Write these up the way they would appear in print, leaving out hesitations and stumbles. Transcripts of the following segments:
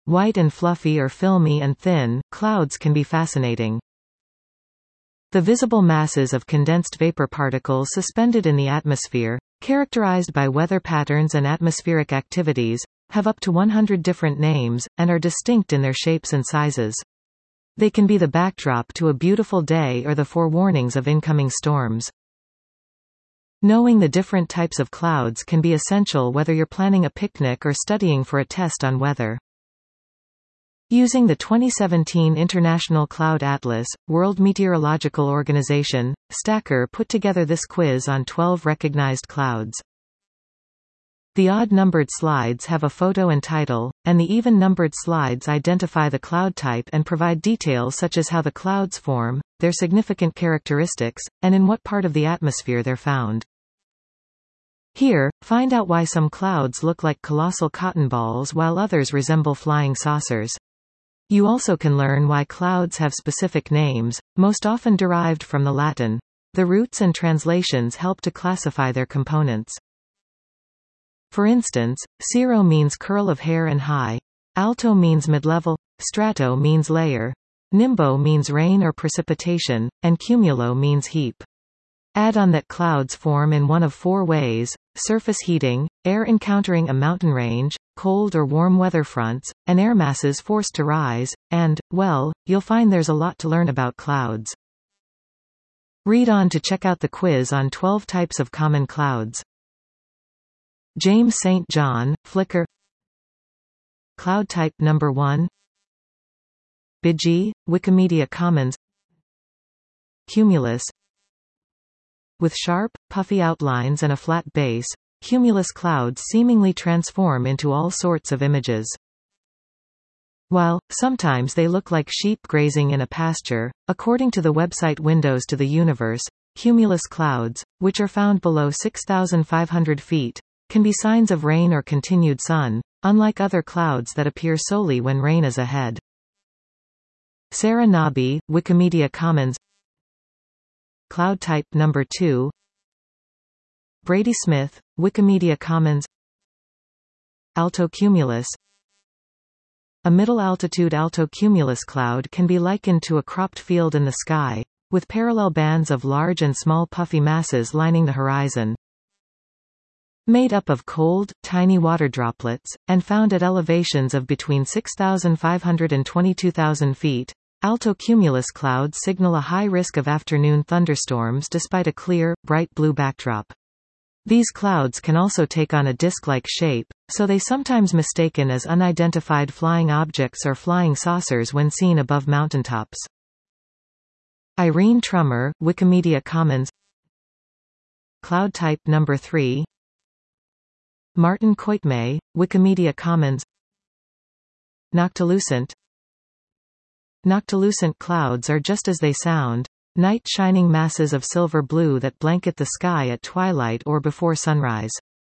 white and fluffy or filmy and thin, clouds can be fascinating. The visible masses of condensed vapor particles suspended in the atmosphere, characterized by weather patterns and atmospheric activities, have up to 100 different names, and are distinct in their shapes and sizes. They can be the backdrop to a beautiful day or the forewarnings of incoming storms. Knowing the different types of clouds can be essential whether you're planning a picnic or studying for a test on weather. Using the 2017 International Cloud Atlas, World Meteorological Organization, Stacker put together this quiz on 12 recognized clouds. The odd-numbered slides have a photo and title, and the even-numbered slides identify the cloud type and provide details such as how the clouds form, their significant characteristics, and in what part of the atmosphere they're found. Here, find out why some clouds look like colossal cotton balls while others resemble flying saucers. You also can learn why clouds have specific names, most often derived from the Latin. The roots and translations help to classify their components. For instance, cirro means curl of hair and high, alto means mid-level, strato means layer, nimbo means rain or precipitation, and cumulo means heap. Add on that clouds form in one of four ways: surface heating, air encountering a mountain range, cold or warm weather fronts, and air masses forced to rise, and, well, you'll find there's a lot to learn about clouds. Read on to check out the quiz on 12 types of common clouds. James St. John, Flickr. Cloud type number 1. Bidgie, Wikimedia Commons. Cumulus. With sharp, puffy outlines and a flat base, cumulus clouds seemingly transform into all sorts of images. While, sometimes they look like sheep grazing in a pasture, according to the website Windows to the Universe, cumulus clouds, which are found below 6,500 feet, can be signs of rain or continued sun, unlike other clouds that appear solely when rain is ahead. Sarah Nobby, Wikimedia Commons. Cloud type number 2. Brady Smith, Wikimedia Commons. Altocumulus. A middle-altitude altocumulus cloud can be likened to a cropped field in the sky, with parallel bands of large and small puffy masses lining the horizon. Made up of cold, tiny water droplets, and found at elevations of between 6,500 and 22,000 feet, altocumulus clouds signal a high risk of afternoon thunderstorms despite a clear, bright blue backdrop. These clouds can also take on a disc-like shape, so they sometimes mistaken as unidentified flying objects or flying saucers when seen above mountaintops. Irene Trummer, Wikimedia Commons. Cloud type number 3. Martin Koitme, Wikimedia Commons. Noctilucent. Noctilucent clouds are just as they sound, night-shining masses of silver blue that blanket the sky at twilight or before sunrise.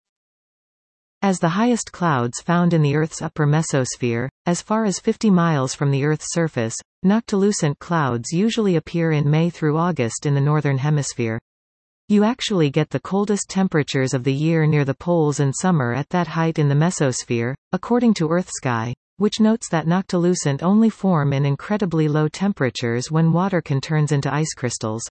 As the highest clouds found in the Earth's upper mesosphere, as far as 50 miles from the Earth's surface, noctilucent clouds usually appear in May through August in the Northern Hemisphere. You actually get the coldest temperatures of the year near the poles in summer at that height in the mesosphere, according to EarthSky, which notes that noctilucent only form in incredibly low temperatures when water can turn into ice crystals.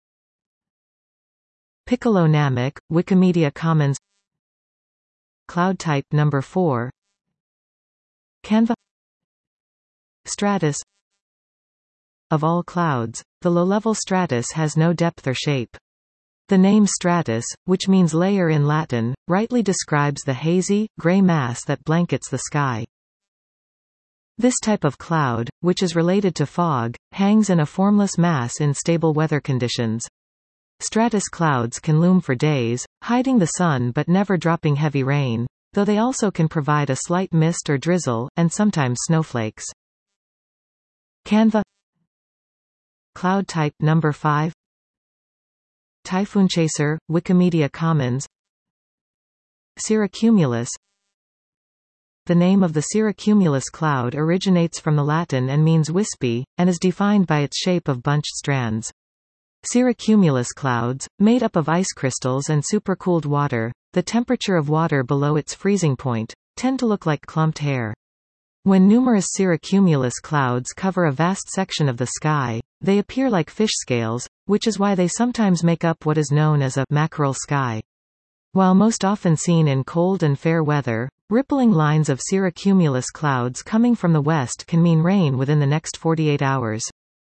Piccolo Namek, Wikimedia Commons. Cloud type number 4. Canva. Stratus. Of all clouds, the low-level stratus has no depth or shape. The name stratus, which means layer in Latin, rightly describes the hazy, gray mass that blankets the sky. This type of cloud, which is related to fog, hangs in a formless mass in stable weather conditions. Stratus clouds can loom for days, hiding the sun but never dropping heavy rain, though they also can provide a slight mist or drizzle, and sometimes snowflakes. Canva. Cloud type number 5. Typhoon Chaser, Wikimedia Commons. Cirrocumulus. The name of the cirrocumulus cloud originates from the Latin and means wispy, and is defined by its shape of bunched strands. Cirrocumulus clouds, made up of ice crystals and supercooled water, the temperature of water below its freezing point, tend to look like clumped hair. When numerous cirrocumulus clouds cover a vast section of the sky, they appear like fish scales, which is why they sometimes make up what is known as a mackerel sky. While most often seen in cold and fair weather, rippling lines of cirrocumulus clouds coming from the west can mean rain within the next 48 hours.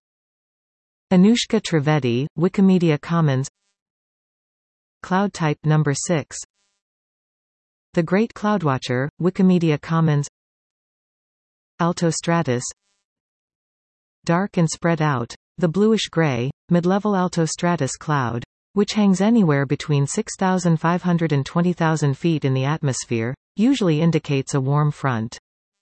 Anushka Trivedi, Wikimedia Commons. Cloud type number 6. The Great Cloudwatcher, Wikimedia Commons. Altostratus. Dark and spread out, the bluish-gray, mid-level altostratus cloud, which hangs anywhere between 6,500 and 20,000 feet in the atmosphere, usually indicates a warm front.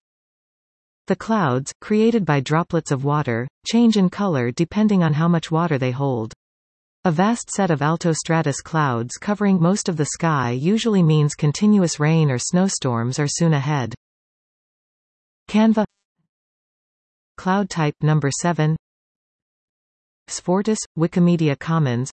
The clouds, created by droplets of water, change in color depending on how much water they hold. A vast set of altostratus clouds covering most of the sky usually means continuous rain or snowstorms are soon ahead. Canva. Cloud type number 7. Sfortus, Wikimedia Commons.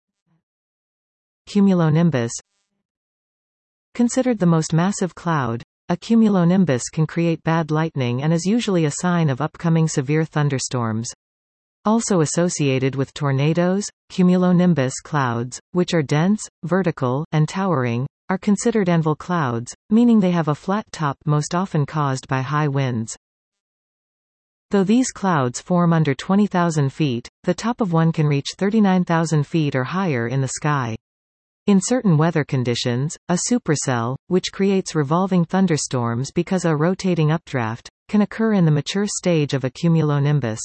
Cumulonimbus. Considered the most massive cloud, a cumulonimbus can create bad lightning and is usually a sign of upcoming severe thunderstorms. Also associated with tornadoes, cumulonimbus clouds, which are dense, vertical, and towering, are considered anvil clouds, meaning they have a flat top most often caused by high winds. Though these clouds form under 20,000 feet, the top of one can reach 39,000 feet or higher in the sky. In certain weather conditions, a supercell, which creates revolving thunderstorms because of a rotating updraft, can occur in the mature stage of a cumulonimbus.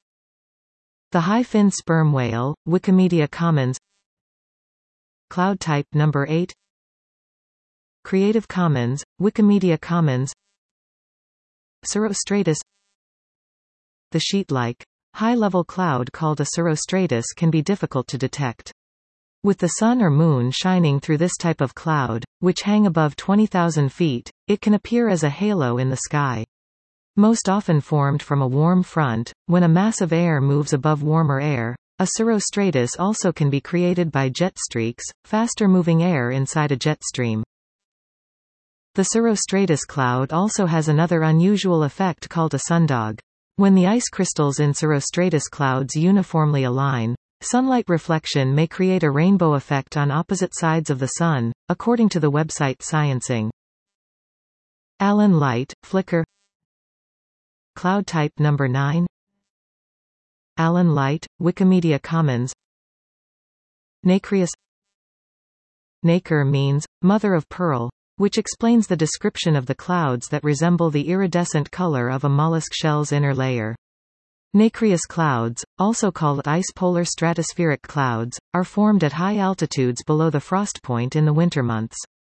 The high-fin sperm whale, Wikimedia Commons. Cloud type number 8. Creative Commons, Wikimedia Commons. Cirrostratus. The sheet-like, high-level cloud called a cirrostratus can be difficult to detect. With the sun or moon shining through this type of cloud, which hang above 20,000 feet, it can appear as a halo in the sky. Most often formed from a warm front, when a mass of air moves above warmer air, a cirrostratus also can be created by jet streaks, faster-moving air inside a jet stream. The cirrostratus cloud also has another unusual effect called a sundog. When the ice crystals in cirrostratus clouds uniformly align, sunlight reflection may create a rainbow effect on opposite sides of the sun, according to the website Sciencing. Allen light, flicker. Cloud type number 9. Allen light, Wikimedia Commons. Nacreous. Nacre means, mother of pearl, which explains the description of the clouds that resemble the iridescent color of a mollusk shell's inner layer. Nacreous clouds, also called ice-polar stratospheric clouds, are formed at high altitudes below the frost point in the winter months.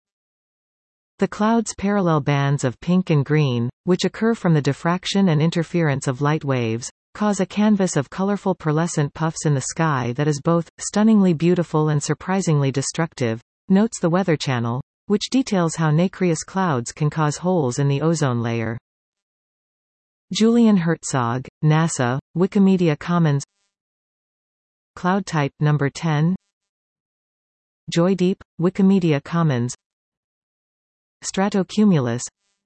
The clouds' parallel bands of pink and green, which occur from the diffraction and interference of light waves, cause a canvas of colorful pearlescent puffs in the sky that is both stunningly beautiful and surprisingly destructive, notes the Weather Channel, which details how nacreous clouds can cause holes in the ozone layer. Julian Herzog, NASA, Wikimedia Commons. Cloud type number 10. Joydeep, Wikimedia Commons. Stratocumulus.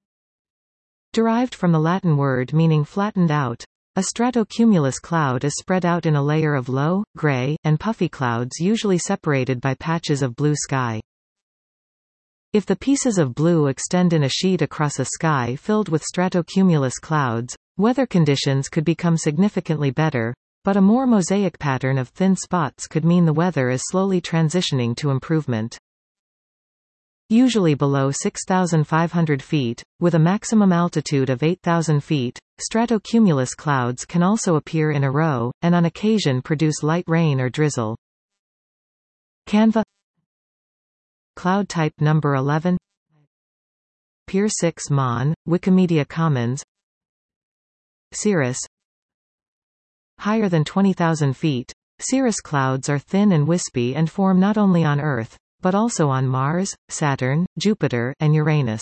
Derived from the Latin word meaning flattened out, a stratocumulus cloud is spread out in a layer of low, gray, and puffy clouds usually separated by patches of blue sky. If the pieces of blue extend in a sheet across a sky filled with stratocumulus clouds, weather conditions could become significantly better, but a more mosaic pattern of thin spots could mean the weather is slowly transitioning to improvement. Usually below 6,500 feet, with a maximum altitude of 8,000 feet, stratocumulus clouds can also appear in a row, and on occasion produce light rain or drizzle. Canva. Cloud type number 11. Pier 6 Mon, Wikimedia Commons. Cirrus. Higher than 20,000 feet, cirrus clouds are thin and wispy and form not only on Earth, but also on Mars, Saturn, Jupiter, and Uranus.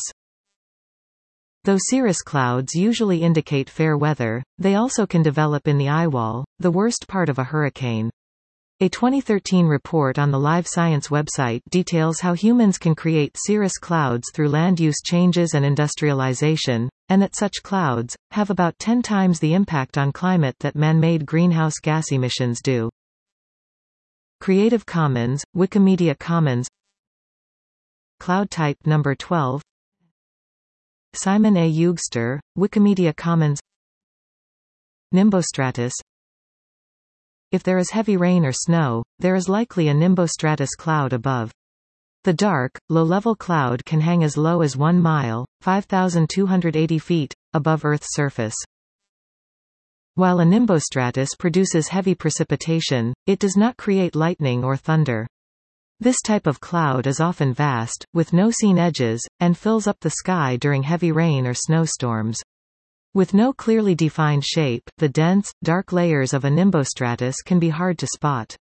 Though cirrus clouds usually indicate fair weather, they also can develop in the eyewall, the worst part of a hurricane. A 2013 report on the Live Science website details how humans can create cirrus clouds through land use changes and industrialization, and that such clouds have about 10 times the impact on climate that man-made greenhouse gas emissions do. Creative Commons, Wikimedia Commons. Cloud type number 12. Simon A. Eugster, Wikimedia Commons. Nimbostratus. If there is heavy rain or snow, there is likely a nimbostratus cloud above. The dark, low-level cloud can hang as low as 1 mile, 5,280 feet, above Earth's surface. While a nimbostratus produces heavy precipitation, it does not create lightning or thunder. This type of cloud is often vast, with no seen edges, and fills up the sky during heavy rain or snowstorms. With no clearly defined shape, the dense, dark layers of a nimbostratus can be hard to spot.